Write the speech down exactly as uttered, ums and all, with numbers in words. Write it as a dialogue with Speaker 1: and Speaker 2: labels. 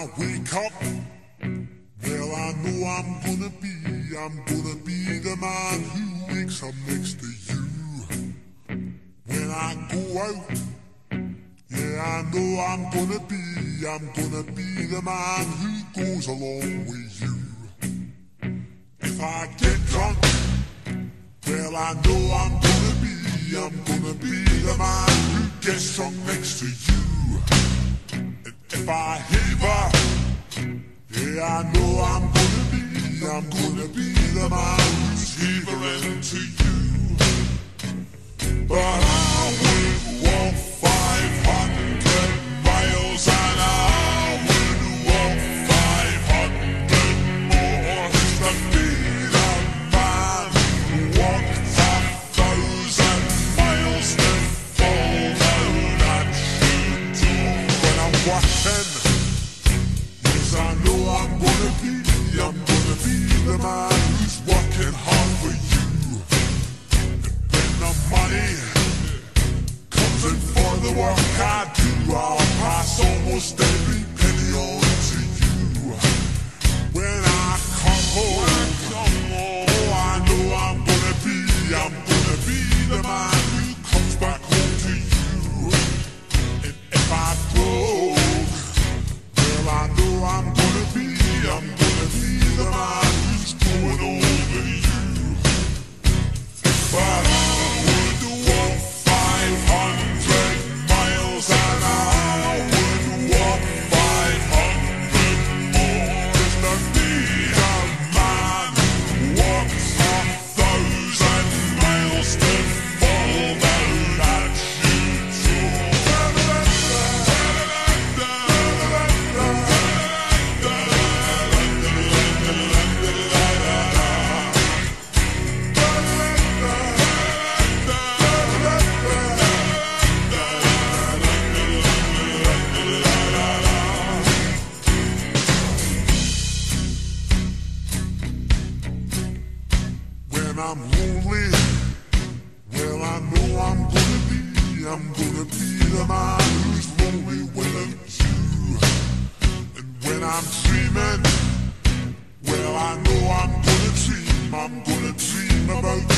Speaker 1: I wake up, well, I know I'm gonna be, I'm gonna be the man who wakes up next to you. When I go out, yeah, I know I'm gonna be, I'm gonna be the man who goes along with you. If I get drunk, well, I know I'm gonna be, I'm gonna be the man who gets drunk next to you. And if I heaver, yeah, I know I'm gonna be, I'm gonna be the man who's heavering to you. But I would walk five hundred miles and I would walk five hundred more just to be the man who walked a thousand miles to fall down at your door. When I'm walking, yes, I know I'm gonna be, I'm gonna be the man who's working hard for you. And when the money comes in for the work I do, I'll pass almost every penny on to you. When I come home, oh, I know I'm gonna be, I'm gonna be the man who comes back home to you. And if I broke, well, I know I'm gonna be, I'm gonna be the man who's going over you. But I would walk five hundred miles and I would walk five hundred more just to be the man who walks a thousand miles to fall down at your When I'm lonely, well, I know I'm gonna be, I'm gonna be the man who's lonely without you. And when I'm dreaming, well, I know I'm gonna dream, I'm gonna dream about